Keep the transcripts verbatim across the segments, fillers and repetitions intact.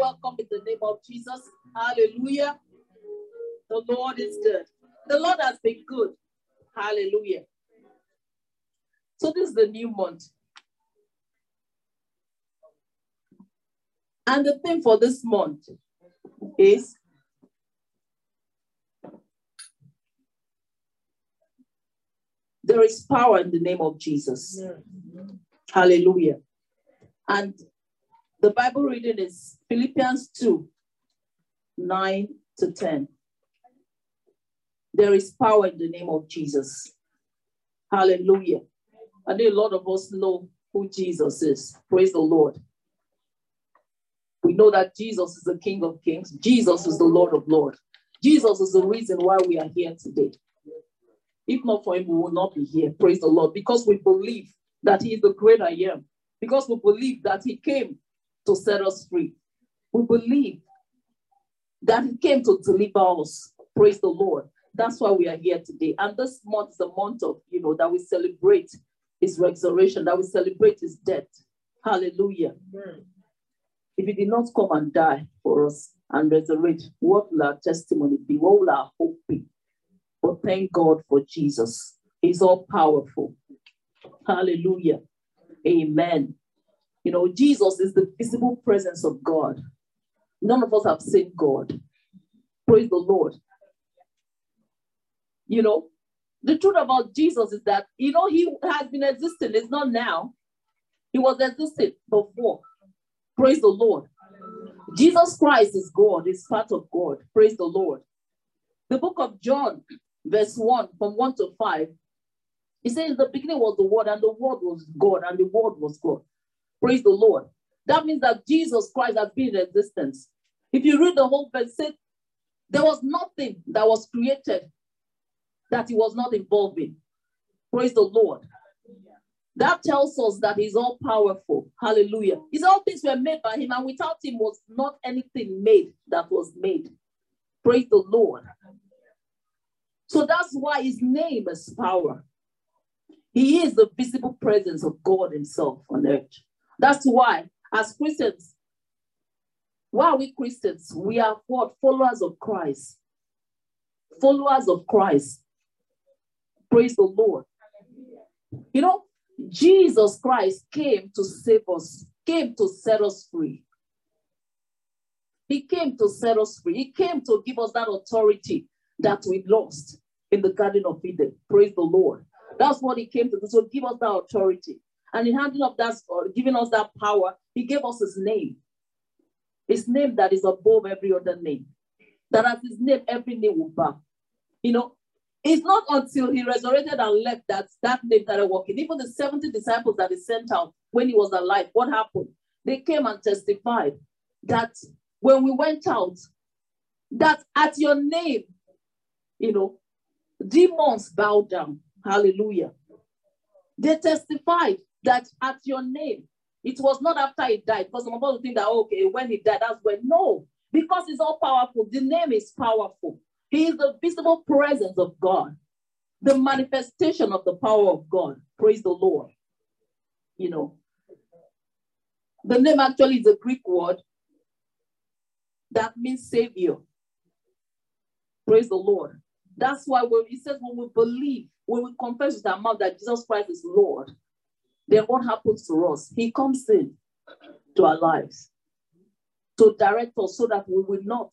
welcome in the name of Jesus. Hallelujah. The Lord is good. The Lord has been good. Hallelujah. So this is the new month. And the theme for this month is there is power in the name of Jesus. Yeah. Hallelujah. And the Bible reading is Philippians two, nine to ten. There is power in the name of Jesus. Hallelujah. I know a lot of us know who Jesus is. Praise the Lord. We know that Jesus is the King of Kings. Jesus is the Lord of Lords. Jesus is the reason why we are here today. If not for him, we will not be here. Praise the Lord. Because we believe that he is the great I am. Because we believe that he came to set us free. We believe that he came to deliver us. Praise the Lord. That's why we are here today. And this month is the month of, you know, that we celebrate his resurrection, that we celebrate his death. Hallelujah. Amen. If he did not come and die for us and resurrect, what will our testimony be? What will our hope be? But thank God for Jesus. He's all powerful. Hallelujah. Amen. You know, Jesus is the visible presence of God. None of us have seen God. Praise the Lord. You know, the truth about Jesus is that, you know, he has been existing. It's not now. He was existing before. Praise the Lord. Jesus Christ is God. Is part of God. Praise the Lord. The book of John, verse one, from one to five, he says, in the beginning was the Word, and the Word was God, and the Word was God. Praise the Lord. That means that Jesus Christ has been in existence. If you read the whole verse, it says, there was nothing that was created that he was not involved in. Praise the Lord. That tells us that he's all powerful. Hallelujah. His all things were made by him, and without him was not anything made that was made. Praise the Lord. So that's why his name is power. He is the visible presence of God himself on earth. That's why, as Christians, why are we Christians? We are what? Followers of Christ. Followers of Christ. Praise the Lord. You know, Jesus Christ came to save us, came to set us free. He came to set us free. He came to give us that authority that we lost in the Garden of Eden. Praise the Lord. That's what he came to do, to give us that authority. And in handing up that, or giving us that power, he gave us his name. His name that is above every other name. That at his name, every name will bow. You know, it's not until he resurrected and left that that name started working. Even the seventy disciples that he sent out when he was alive, what happened? They came and testified that when we went out, that at your name, you know, demons bowed down. Hallelujah. They testified that at your name, it was not after he died, because some of us think that, okay, when he died, that's when. No, because it's all powerful. The name is powerful. He is the visible presence of God, the manifestation of the power of God. Praise the Lord. You know, the name actually is a Greek word that means savior. Praise the Lord. That's why when he says, when we believe, when we confess with our mouth that Jesus Christ is Lord, then what happens to us? He comes in to our lives to direct us so that we will not,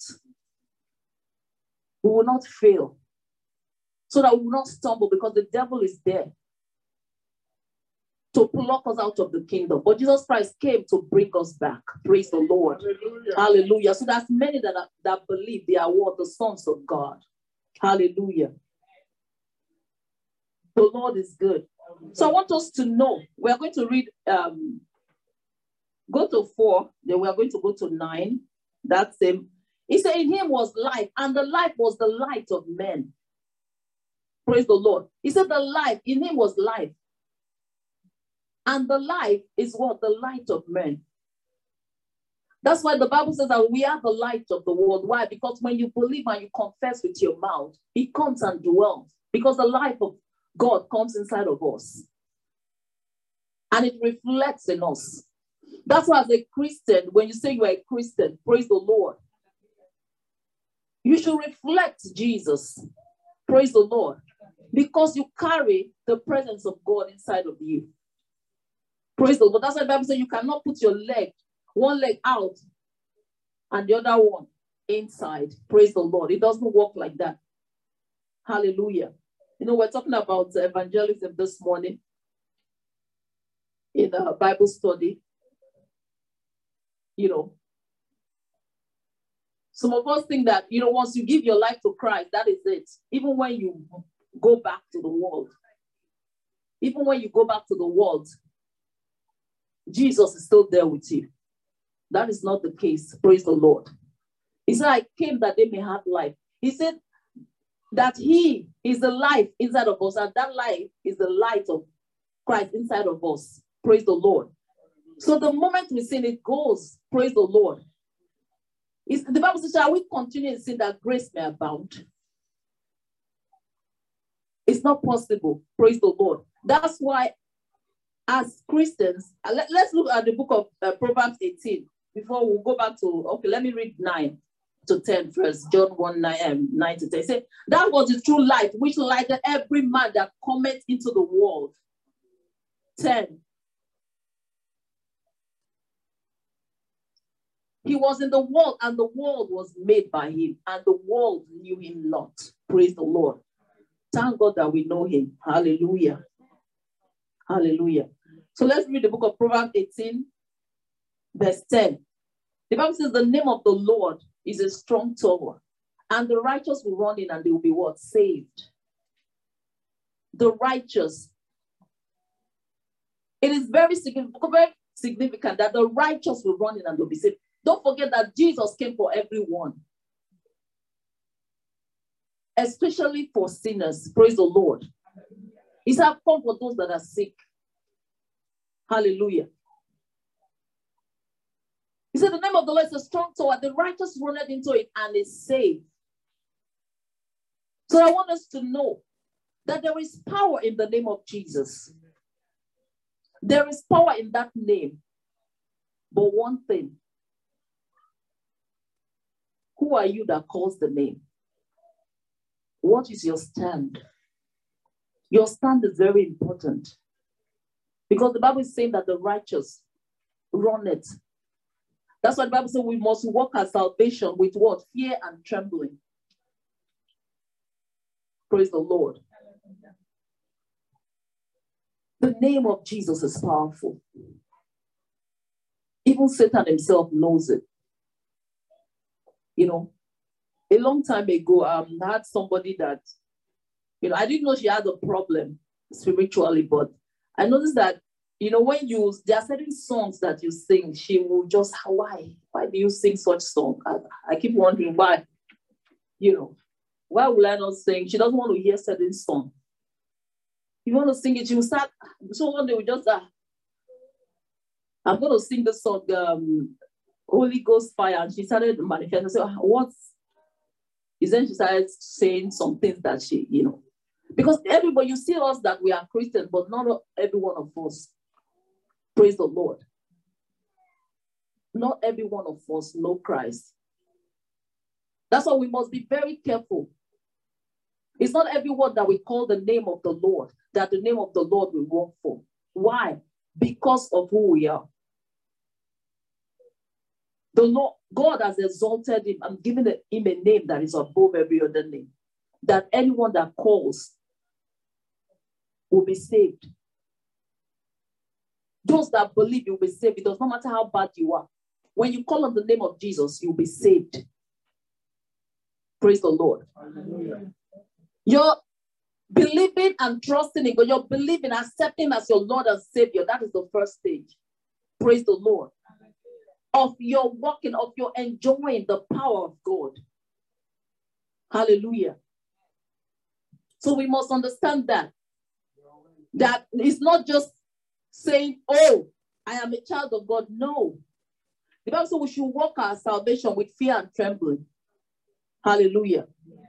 we will not fail, so that we will not stumble, because the devil is there to pluck us out of the kingdom. But Jesus Christ came to bring us back. Praise the Lord. Hallelujah. Hallelujah. So there's many that, are, that believe they are what? The sons of God. Hallelujah. The Lord is good. So I want us to know, we are going to read, um, go to four, then we are going to go to nine. That's him. He said, in him was life, and the life was the light of men. Praise the Lord. He said the life, in him was life. And the life is what? The light of men. That's why the Bible says that we are the light of the world. Why? Because when you believe and you confess with your mouth, he comes and dwells. Because the life of God comes inside of us. And it reflects in us. That's why as a Christian, when you say you are a Christian, praise the Lord, you should reflect Jesus. Praise the Lord. Because you carry the presence of God inside of you. Praise the Lord. That's why the Bible says you cannot put your leg, one leg out and the other one inside. Praise the Lord. It doesn't work like that. Hallelujah. You know, we're talking about evangelism this morning in a Bible study. You know, some of us think that, you know, once you give your life to Christ, that is it. Even when you go back to the world, even when you go back to the world, Jesus is still there with you. That is not the case. Praise the Lord. He said, I came that they may have life. He said that he is the life inside of us, and that life is the light of Christ inside of us. Praise the Lord. So the moment we sin, it goes. Praise the Lord. It's, the Bible says, shall we continue in sin that grace may abound? It's not possible. Praise the Lord. That's why as Christians, let, let's look at the book of uh, Proverbs eighteen before we go back to, okay, let me read nine to ten first. John one, nine, um, nine to ten. It said, that was the true light which lighted every man that cometh into the world. ten. He was in the world, and the world was made by him, and the world knew him not. Praise the Lord. Thank God that we know him. Hallelujah. Hallelujah. So let's read the book of Proverbs eighteen, verse ten. The Bible says, the name of the Lord is a strong tower, and the righteous will run in and they will be what? Saved. The righteous. It is very significant, very significant that the righteous will run in and they'll be saved. Don't forget that Jesus came for everyone, especially for sinners. Praise the Lord. He said, come for those that are sick. Hallelujah. He said, the name of the Lord is a strong tower. The righteous runneth into it and is saved. So I want us to know that there is power in the name of Jesus. There is power in that name. But one thing, who are you that calls the name? What is your stand? Your stand is very important. Because the Bible is saying that the righteous run it. That's why the Bible says we must walk our salvation with what? Fear and trembling. Praise the Lord. The name of Jesus is powerful. Even Satan himself knows it. You know, a long time ago, um, I had somebody that, you know, I didn't know she had a problem spiritually, but I noticed that, you know, when you, there are certain songs that you sing, she will just, why? Why do you sing such songs? I, I keep wondering why, you know, why will I not sing? She doesn't want to hear certain songs. You want to sing it, she will start, so one day we just, uh, I'm going to sing the song, um, Holy Ghost Fire, and she started manifesting. So what's, then she started saying some things that she, you know, because everybody, you see us that we are Christians, but not every one of us. Praise the Lord. Not every one of us know Christ. That's why we must be very careful. It's not everyone that we call the name of the Lord, that the name of the Lord will work for. Why? Because of who we are. The Lord, God has exalted him and given him a name that is above every other name. That anyone that calls will be saved. Those that believe you will be saved. It does not matter how bad you are. When you call on the name of Jesus, you'll be saved. Praise the Lord. Hallelujah. You're believing and trusting in God. You're believing, accepting as your Lord and Savior. That is the first stage. Praise the Lord. Of your walking, of your enjoying the power of God. Hallelujah. So we must understand that. That it's not just saying, oh, I am a child of God. No. The Bible says we should walk our salvation with fear and trembling. Hallelujah.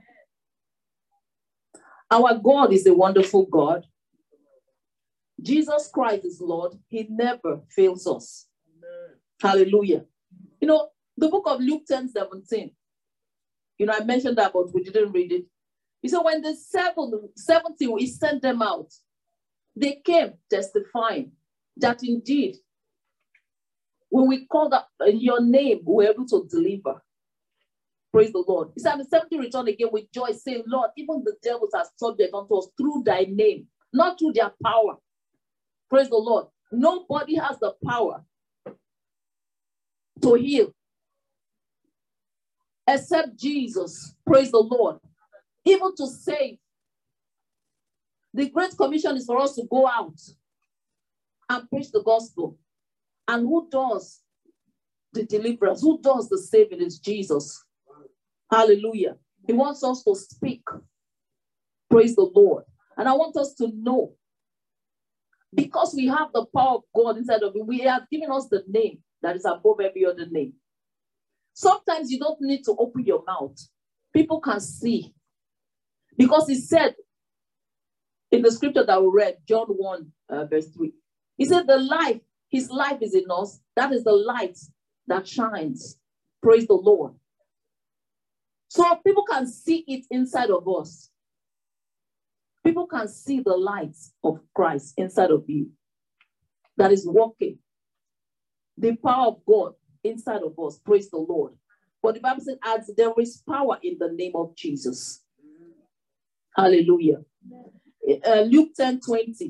Our God is a wonderful God. Jesus Christ is Lord. He never fails us. Hallelujah. You know, the book of Luke ten seventeen. You know, I mentioned that, but we didn't read it. He said, when the seven, seventy, he sent them out. They came testifying that indeed, when we called up your name, we were able to deliver. Praise the Lord. He said, the seventy returned again with joy, saying, Lord, even the devils are subject unto us through thy name, not through their power. Praise the Lord. Nobody has the power to heal except Jesus. Praise the Lord. Even to save. The Great Commission is for us to go out and preach the gospel. And who does the deliverance? Who does the saving is Jesus. Hallelujah. He wants us to speak. Praise the Lord. And I want us to know, because we have the power of God inside of it, we have given us the name that is above every other name. Sometimes you don't need to open your mouth. People can see. Because he said in the scripture that we read, John one, uh, verse three, he said the life, his life is in us. That is the light that shines. Praise the Lord. So people can see it inside of us. People can see the light of Christ inside of you that is working. The power of God inside of us. Praise the Lord. But the Bible says, as there is power in the name of Jesus. Hallelujah. Uh, Luke ten twenty.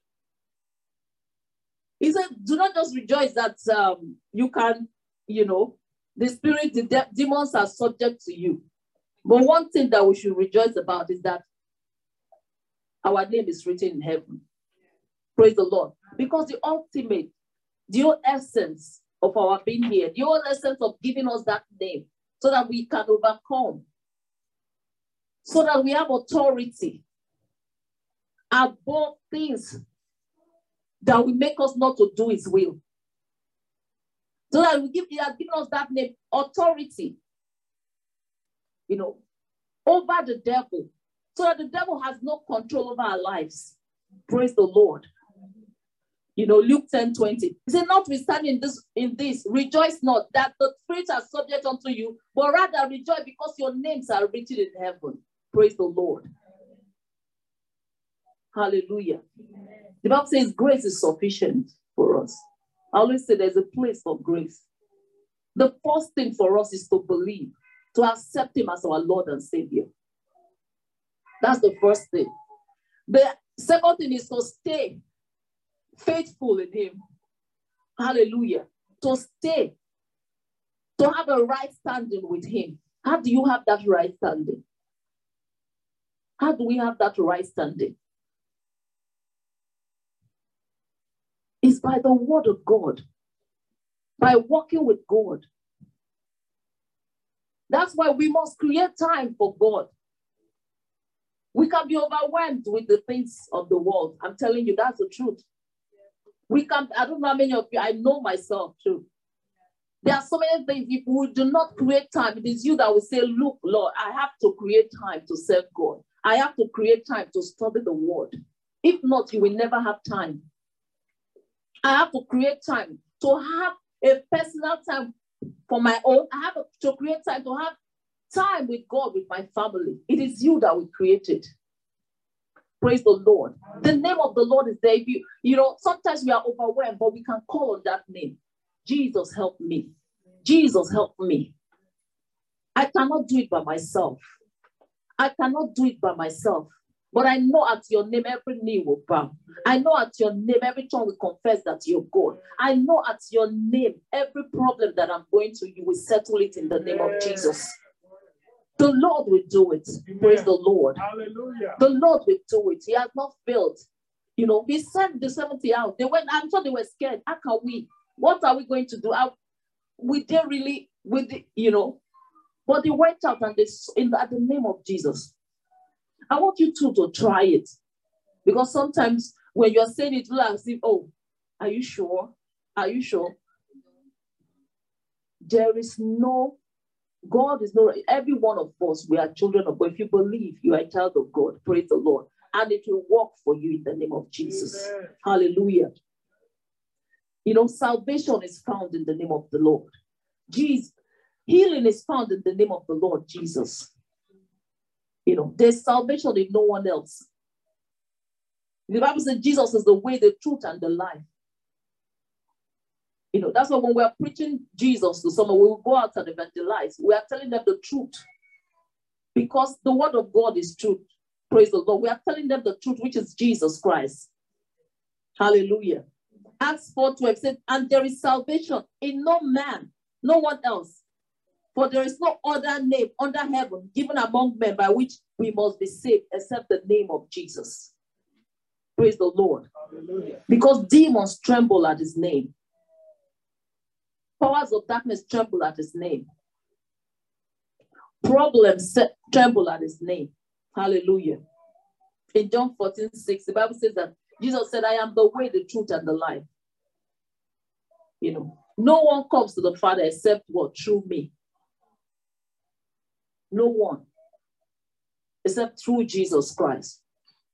He said, do not just rejoice that um, you can, you know, the spirit, the de demons are subject to you. But one thing that we should rejoice about is that our name is written in heaven. Praise the Lord. Because the ultimate, the whole essence of our being here, the whole essence of giving us that name so that we can overcome, so that we have authority above things that will make us not to do his will. So that we give, he has given us that name, authority, you know, over the devil, so that the devil has no control over our lives. Praise the Lord. You know, Luke ten twenty. He said, notwithstanding this, in this, rejoice not that the spirits are subject unto you, but rather rejoice because your names are written in heaven. Praise the Lord. Hallelujah. The Bible says grace is sufficient for us. I always say there's a place for grace. The first thing for us is to believe, to accept him as our Lord and Savior. That's the first thing. The second thing is to stay faithful in him. Hallelujah. To stay, to have a right standing with him. How do you have that right standing? How do we have that right standing? It's by the word of God, by walking with God. That's why we must create time for God. We can be overwhelmed with the things of the world. I'm telling you, that's the truth. We can, I don't know how many of you, I know myself too. There are so many things. If we do not create time, it is you that will say, look, Lord, I have to create time to serve God. I have to create time to study the word. If not, you will never have time. I have to create time to have a personal time for my own. I have to create time to have time with God, with my family. It is you that will create it. Praise the Lord. The name of the Lord is there. If you, you know, sometimes we are overwhelmed, but we can call on that name. Jesus, help me. Jesus, help me. I cannot do it by myself. I cannot do it by myself. But I know at your name, every knee will bow. I know at your name, every tongue will confess that you're God. I know at your name, every problem that I'm going to, you will settle it in the name of Jesus. The Lord will do it. Amen. Praise the Lord. Hallelujah. The Lord will do it. He has not failed. You know, he sent the seventy out. They went, I'm sure they were scared. How can we? What are we going to do? How, we didn't really, we did, you know, but they went out and they, in the, at the name of Jesus. I want you two to try it. Because sometimes when you're saying it, you'll say, oh, are you sure? Are you sure? There is no, God is not, every one of us, we are children of God. If you believe you are a child of God, praise the Lord. And it will work for you in the name of Jesus. Amen. Hallelujah. You know, salvation is found in the name of the Lord. Jesus, healing is found in the name of the Lord Jesus. You know, there's salvation in no one else. The Bible says Jesus is the way, the truth, and the life. You know, that's why when we're preaching Jesus to someone, we will go out and evangelize. We are telling them the truth. Because the word of God is truth. Praise the Lord. We are telling them the truth, which is Jesus Christ. Hallelujah. Acts four twelve said, and there is salvation in no man, no one else. For there is no other name under heaven given among men by which we must be saved except the name of Jesus. Praise the Lord. Hallelujah. Because demons tremble at his name. Powers of darkness tremble at his name. Problems tremble at his name. Hallelujah. In John fourteen six, the Bible says that Jesus said, I am the way, the truth, and the life. You know, no one comes to the Father except what? Through me. No one. Except through Jesus Christ.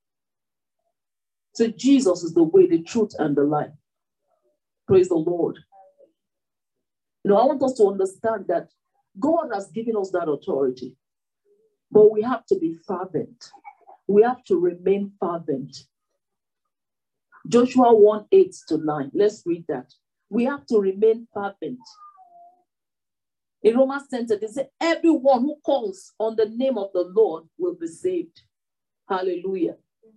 So Jesus is the way, the truth, and the life. Praise the Lord. You know, I want us to understand that God has given us that authority. But we have to be fervent. We have to remain fervent. Joshua one, eight to nine. Let's read that. We have to remain fervent. In Romans ten, they say, everyone who calls on the name of the Lord will be saved. Hallelujah.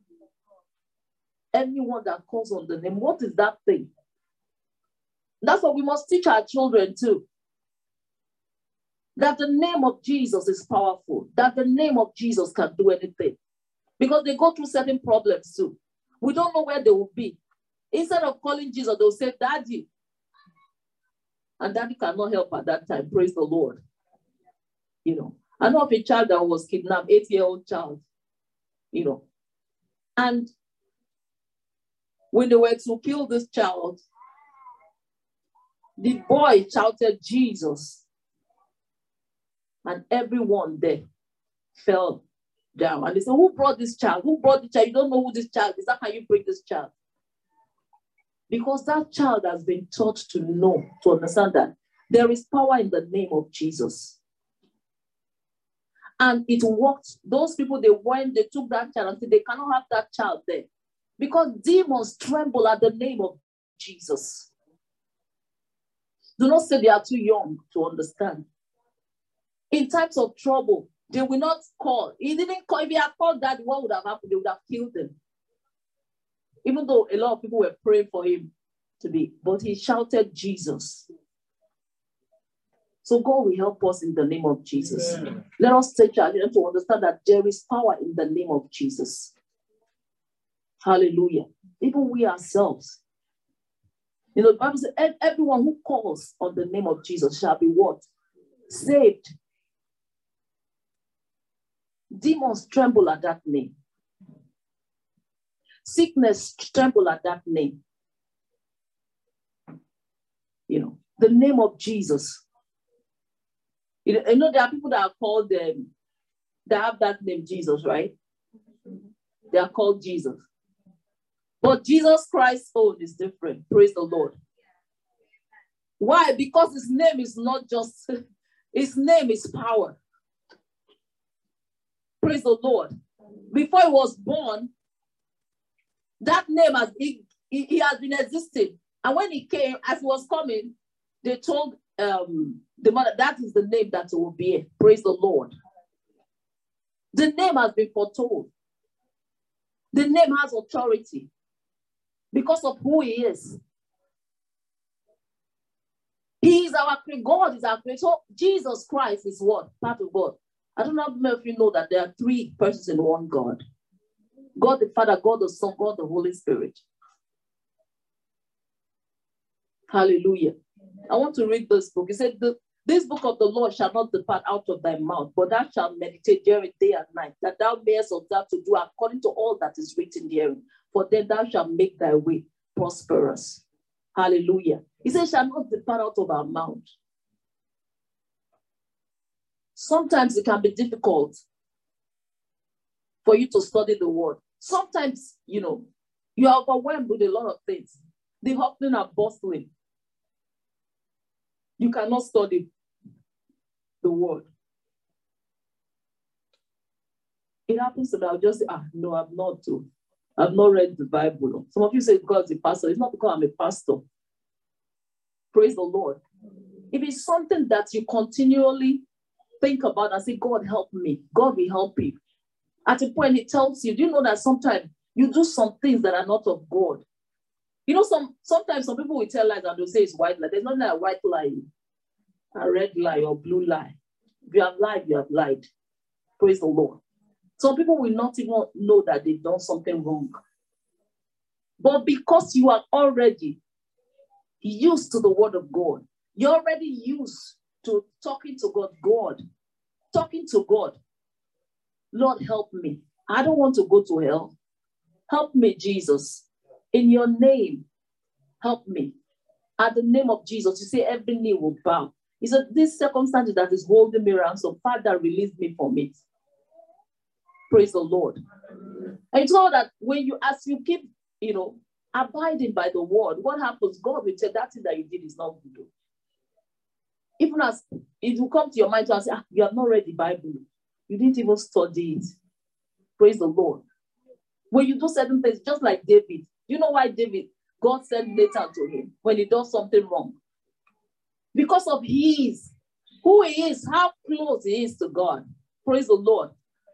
Anyone that calls on the name, what is that thing? That's what we must teach our children too. That the name of Jesus is powerful. That the name of Jesus can do anything. Because they go through certain problems too. We don't know where they will be. Instead of calling Jesus, they'll say, Daddy. And Daddy cannot help at that time. Praise the Lord. You know, I know of a child that was kidnapped, eight-year-old child. You know. And when they were to kill this child, the boy shouted, Jesus. And everyone there fell down. And they said, who brought this child? Who brought the child? You don't know who this child is. How can you bring this child? Because that child has been taught to know, to understand that there is power in the name of Jesus. And it worked. Those people, they went, they took that child and said, they cannot have that child there. Because demons tremble at the name of Jesus. Do not say they are too young to understand. In times of trouble, they will not call. He didn't call. If he had called that, what would have happened? They would have killed him. Even though a lot of people were praying for him to be, but he shouted Jesus. So God will help us in the name of Jesus. Amen. Let us take charge to understand that there is power in the name of Jesus. Hallelujah. Even we ourselves. You know, the Bible says, everyone who calls on the name of Jesus shall be what? Saved. Demons tremble at that name. Sickness tremble at that name. You know, the name of Jesus. You know, you know there are people that are called them, um, they have that name Jesus, right? They are called Jesus. But Jesus Christ's own is different. Praise the Lord. Why? Because his name is not just, his name is power. Praise the Lord. Before he was born, that name has he, he, he has been existing. And when he came, as he was coming, they told um, the mother, that is the name that it will be. Praise the Lord. The name has been foretold. The name has authority because of who he is. He is our creator. God is our creator. So Jesus Christ is what? Part of God. I don't know if you know that there are three persons in one God. God the Father, God the Son, God the Holy Spirit. Hallelujah. I want to read this book. He said, this book of the Lord shall not depart out of thy mouth, but thou shalt meditate therein day and night, that thou mayest observe to do according to all that is written therein. For then thou shalt make thy way prosperous. Hallelujah. He said, shall not depart out of our mouth. Sometimes it can be difficult for you to study the word. Sometimes, you know, you are overwhelmed with a lot of things. the hustling and bustling. You cannot study the word. It happens to me, I'll just say, ah, no, I'm not too. I've not read the Bible. Some of you say because the pastor. It's not because I'm a pastor. Praise the Lord. If it's something that you continually think about and say, God, help me. God will help you. At a point, he tells you, do you know that sometimes you do some things that are not of God? You know, some sometimes some people will tell lies and they'll say it's white lie. There's not like a white lie, a red lie or blue lie. If you have lied, you have lied. Praise the Lord. Some people will not even know that they've done something wrong. But because you are already used to the word of God, you're already used to talking to God, God, talking to God. Lord, help me. I don't want to go to hell. Help me, Jesus. In your name, help me. At the name of Jesus, you say every knee will bow. He said, this circumstance that is holding me around, so Father, release me from it. Praise the Lord. And it's all that when you, as you keep, you know, abiding by the word, what happens? God will tell that thing that you did is not good. Even as it will come to your mind to say, ah, you have not read the Bible. You didn't even study it. Praise the Lord. When you do certain things, just like David, you know why David, God sent Nathan to him when he does something wrong? Because of his, who he is, how close he is to God. Praise the Lord.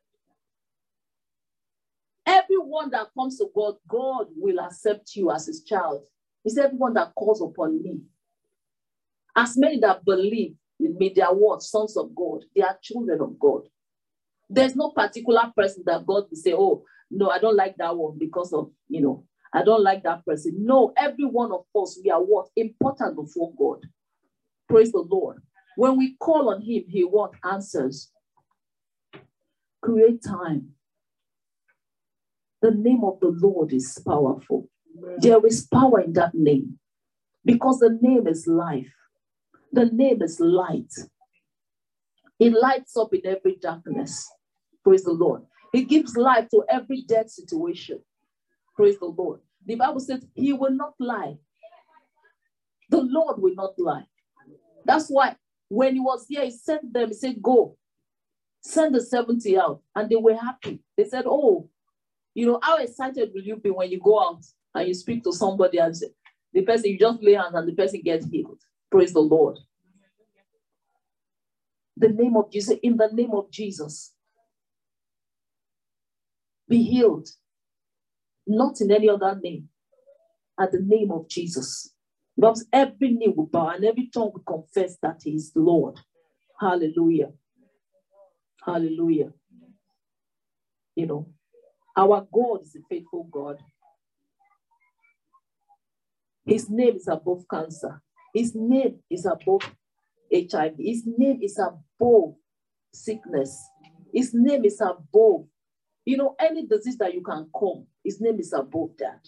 Everyone that comes to God, God will accept you as his child. It's everyone that calls upon me. As many that believe in me, they are what? Sons of God. They are children of God. There's no particular person that God will say, oh, no, I don't like that one because of, you know, I don't like that person. No, every one of us, we are what? Important before God. Praise the Lord. When we call on him, he what? Answers. Create time. The name of the Lord is powerful. Amen. There is power in that name because the name is life. The name is light. It lights up in every darkness. Praise the Lord. It gives life to every dead situation. Praise the Lord. The Bible says he will not lie. The Lord will not lie. That's why when he was here, he sent them, he said, go, send the seventy out. And they were happy. They said, oh, you know, how excited will you be when you go out and you speak to somebody and say, the person, you just lay hands and the person gets healed. Praise the Lord. The name of Jesus, in the name of Jesus, be healed. Not in any other name. At the name of Jesus. Because every knee will bow and every tongue will confess that he is Lord. Hallelujah. Hallelujah. You know, our God is a faithful God. His name is above cancer. His name is above H I V. His name is above sickness. His name is above, you know, any disease that you can come. His name is above that.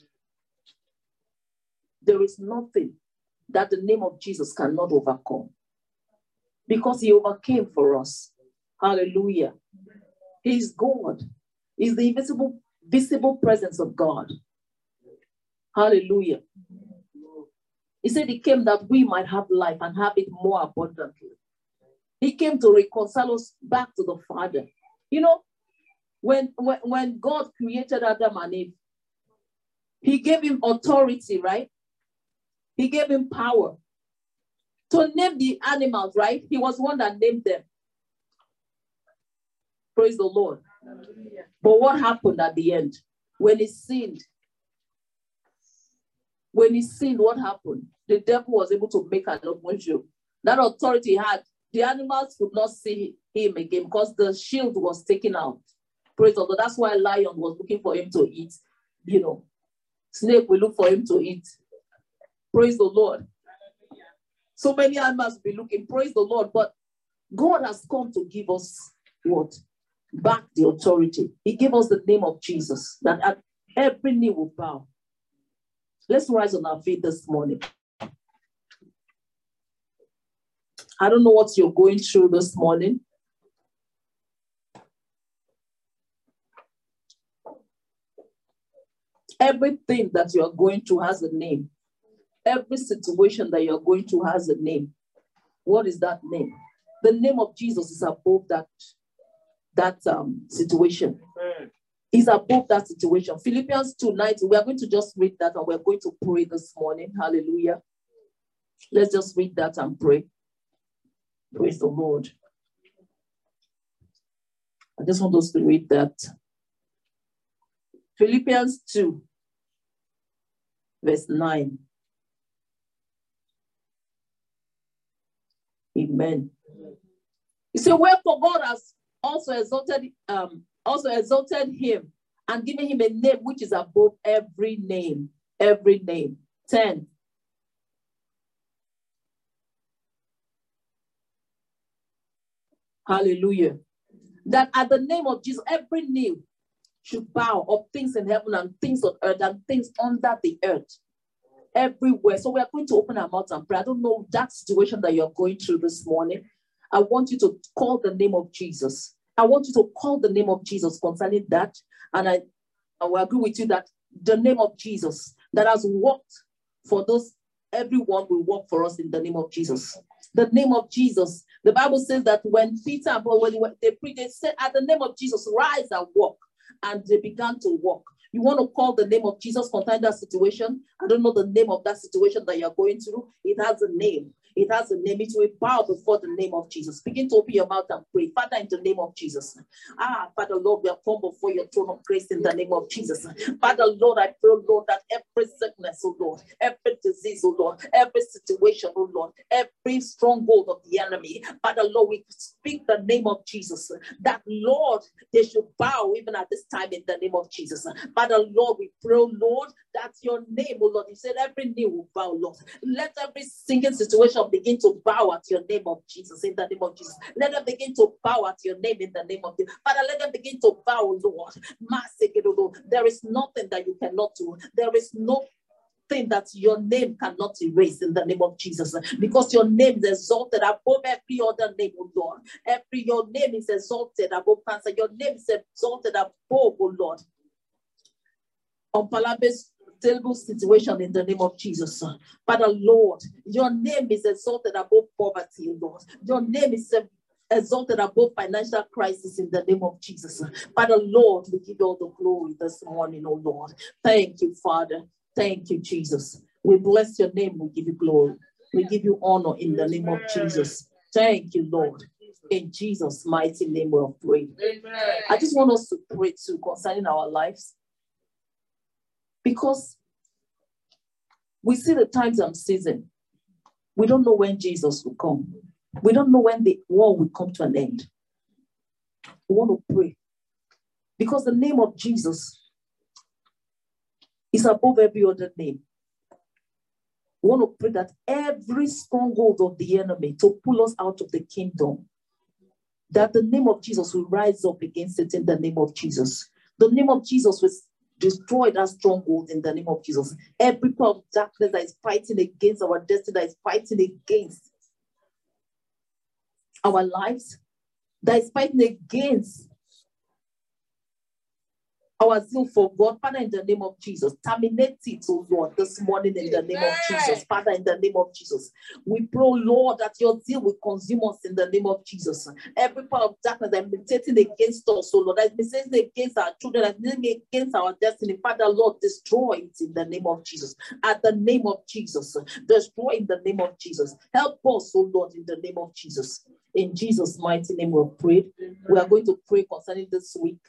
There is nothing that the name of Jesus cannot overcome because he overcame for us. Hallelujah. He is God. He is the invisible, visible presence of God. Hallelujah. He said he came that we might have life and have it more abundantly. He came to reconcile us back to the Father. You know, when, when, when God created Adam and Eve, he gave him authority, right? He gave him power to name the animals, right? He was one that named them. Praise the Lord. Hallelujah. But what happened at the end? When he sinned, when he sinned, what happened? The devil was able to make an open show. That authority he had, the animals could not see him again because the shield was taken out. Praise the Lord. That's why a lion was looking for him to eat. You know, snake will look for him to eat. Praise the Lord. So many animals will be looking. Praise the Lord. But God has come to give us what? Back the authority. He gave us the name of Jesus, that at every knee will bow. Let's rise on our feet this morning. I don't know what you're going through this morning. Everything that you are going through has a name. Every situation that you're going through has a name. What is that name? The name of Jesus is above that, that um, situation. Amen. Is above that situation. Philippians two nineteen. We are going to just read that and we're going to pray this morning. Hallelujah. Let's just read that and pray. Praise the Lord. I just want us to read that. Philippians two, verse nine. Amen. You see, wherefore God has also exalted um also exalted him and given him a name which is above every name, every name. ten. Hallelujah. That at the name of Jesus, every knee should bow of things in heaven and things on earth and things under the earth. Everywhere. So we are going to open our mouth and pray. I don't know that situation that you're going through this morning. I want you to call the name of Jesus. I want you to call the name of Jesus concerning that. And I, I will agree with you that the name of Jesus that has worked for those, everyone will work for us in the name of Jesus. The name of Jesus. The Bible says that when Peter and Paul, when they prayed, they said, at the name of Jesus, rise and walk. And they began to walk. You want to call the name of Jesus concerning that situation? I don't know the name of that situation that you're going through. It has a name. It has a name. It will bow before the name of Jesus. Begin to open your mouth and pray. Father, in the name of Jesus. Ah, Father, Lord, we have come before your throne of grace in the name of Jesus. Father, Lord, I pray, Lord, that every sickness, oh Lord, every disease, oh Lord, every situation, oh Lord, every stronghold of the enemy, Father, Lord, we speak the name of Jesus. That, Lord, they should bow even at this time in the name of Jesus. Father, Lord, we pray, Lord, that your name, oh Lord, you said every knee will bow, Lord. Let every single situation begin to bow at your name of Jesus, in the name of Jesus. Let them begin to bow at your name in the name of Jesus. Father, let them begin to bow, Lord. There is nothing that you cannot do. There is no thing that your name cannot erase in the name of Jesus, because your name is exalted above every other name, oh Lord. Every your name is exalted above cancer. Your name is exalted above, oh Lord, unpalatable terrible situation in the name of Jesus. Father, Lord, your name is exalted above poverty, Lord. Your name is exalted above financial crisis in the name of Jesus. Father, Lord, we give you all the glory this morning, oh Lord. Thank you, Father. Thank you, Jesus. We bless your name. We give you glory. We give you honor in the name of Jesus. Thank you, Lord. In Jesus' mighty name we pray. I just want us to pray too concerning our lives. Because we see the times and season. We don't know when Jesus will come. We don't know when the war will come to an end. We want to pray. Because the name of Jesus is above every other name. We want to pray that every stronghold of the enemy to pull us out of the kingdom, that the name of Jesus will rise up against it in the name of Jesus. The name of Jesus will destroy that stronghold in the name of Jesus. Every power of darkness that is fighting against our destiny, that is fighting against our lives, that is fighting against our zeal for God, Father, in the name of Jesus, terminate it, oh Lord, this morning in the name of Jesus. Father, in the name of Jesus, we pray, Lord, that your zeal will consume us in the name of Jesus. Every power of darkness that is militating against us, oh Lord, that is militating against our children, that is militating against our destiny, Father, Lord, destroy it in the name of Jesus. At the name of Jesus, destroy in the name of Jesus. Help us, oh Lord, in the name of Jesus. In Jesus' mighty name we pray. We are going to pray concerning this week,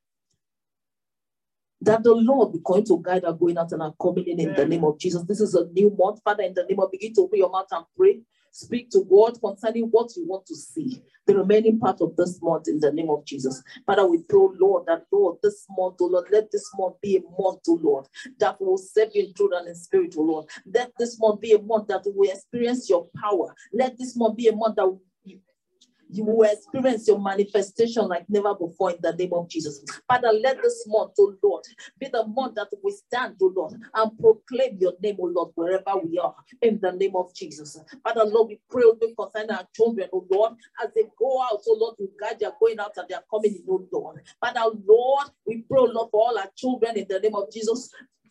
that the Lord will going to guide our going out and our coming in in the name of Jesus. This is a new month. Father, in the name of, begin to open your mouth and pray. Speak to God concerning what you want to see the remaining part of this month in the name of Jesus. Father, we pray, Lord, that Lord, this month, oh Lord, let this month be a month, oh Lord, that will serve you in truth and in spirit, oh Lord. Let this month be a month that we will experience your power. Let this month be a month that you will experience your manifestation like never before in the name of Jesus. Father, let this month, oh Lord, be the month that we stand, oh Lord, and proclaim your name, oh Lord, wherever we are, in the name of Jesus. Father, Lord, we pray, oh Lord, concerning our children, oh Lord, as they go out, oh Lord, you guide their going out and their coming in, oh Lord. Father, Lord, we pray, oh Lord, for all our children in the name of Jesus, from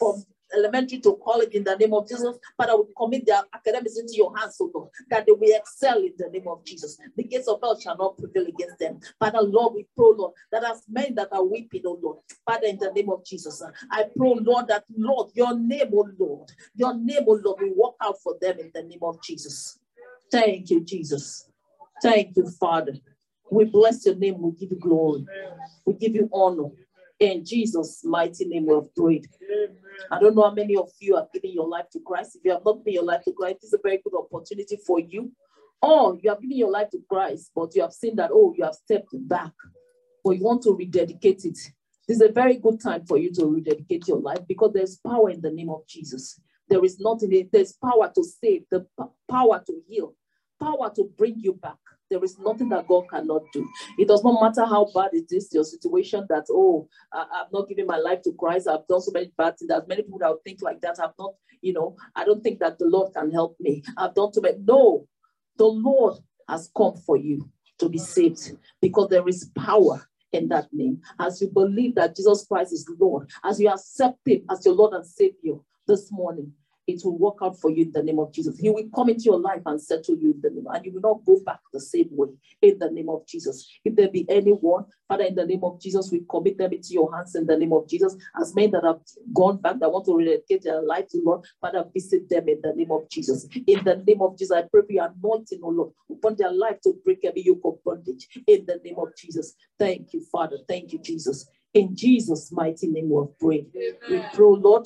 elementary to college in the name of Jesus. Father, we commit their academics into your hands, O Lord, that they will excel in the name of Jesus. The gates of hell shall not prevail against them. Father, Lord, we pray, Lord, that as men that are weeping, O Lord, Father, in the name of Jesus, I pray, Lord, that, Lord, your name, O Lord, your name, O Lord, will work out for them in the name of Jesus. Thank you, Jesus. Thank you, Father. We bless your name. We give you glory. We give you honor. In Jesus' mighty name we have prayed. I don't know how many of you have given your life to Christ. If you have not given your life to Christ, this is a very good opportunity for you. Or you have given your life to Christ, but you have seen that, oh, you have stepped back, but you want to rededicate it. This is a very good time for you to rededicate your life, because there's power in the name of Jesus. There is nothing, there's power to save, the power to heal, power to bring you back. There is nothing that God cannot do. It does not matter how bad it is, your situation, that, oh, I, I've not given my life to Christ. I've done so many bad things. There's many people that would think like that. I've not, you know, I don't think that the Lord can help me. I've done too many. No, the Lord has come for you to be saved, because there is power in that name. As you believe that Jesus Christ is Lord, as you accept him as your Lord and Savior this morning, it will work out for you in the name of Jesus. He will come into your life and settle you in the name, and you will not go back the same way in the name of Jesus. If there be anyone, Father, in the name of Jesus, we commit them into your hands in the name of Jesus. As men that have gone back, that want to rededicate their life to Lord, Father, visit them in the name of Jesus. In the name of Jesus, I pray for your anointing, oh Lord, upon their life to break every yoke of bondage in the name of Jesus. Thank you, Father. Thank you, Jesus. In Jesus' mighty name we have prayed. We pray, Lord,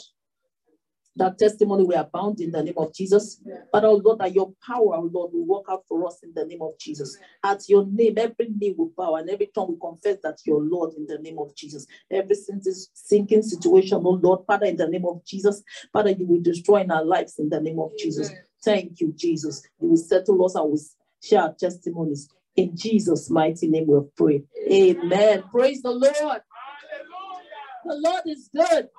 that testimony we are bound in the name of Jesus. But oh Lord, that your power, oh Lord, will work out for us in the name of Jesus. At your name, every knee will bow and every tongue will confess that you're Lord in the name of Jesus. Every sinking situation, oh Lord, Father, in the name of Jesus, Father, you will destroy in our lives in the name of Jesus. Thank you, Jesus. You will settle us and we share our testimonies. In Jesus' mighty name we have prayed. Amen. Praise the Lord. The Lord is good.